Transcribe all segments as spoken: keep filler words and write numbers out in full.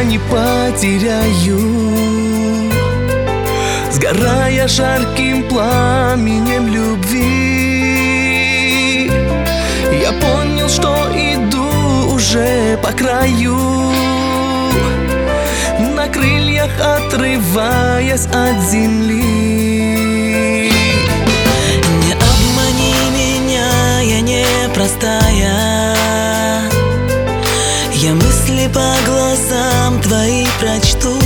не потеряю, сгорая жарким пламенем любви. Я понял, что иду уже по краю, на крыльях отрываясь от земли. Не обмани меня, я не простая, я мысли по глазам твои прочту.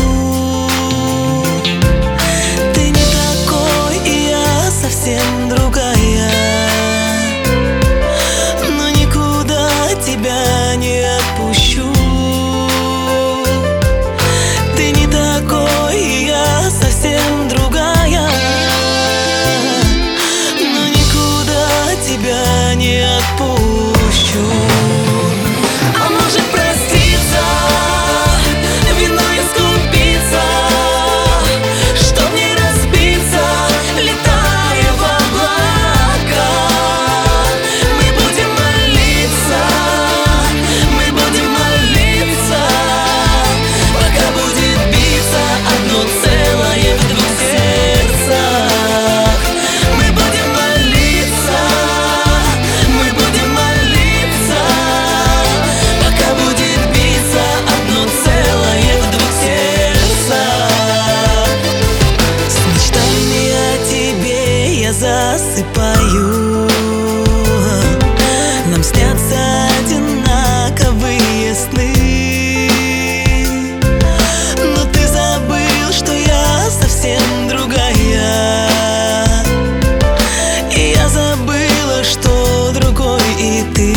Ты не такой, и я совсем другая, но никуда тебя не отпущу. Ты не такой, и я совсем другая, но никуда тебя не отпущу. А может проститься, виной искупиться, чтоб не разбиться, летая в облака. Мы будем молиться, мы будем молиться, пока будет биться одно целое в двух сердцах. Мы будем молиться, мы будем молиться, пока будет биться одно целое в двух сердцах. С мечтами о тебе я засыпаю, нам снятся одинаковые сны. Но ты забыл, что я совсем другая, и я забыла, что другой и ты.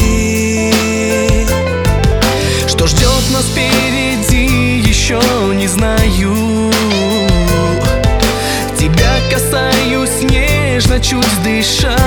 Что ждет нас впереди, еще не знаю. Тебя касаюсь нежно, чуть дыша,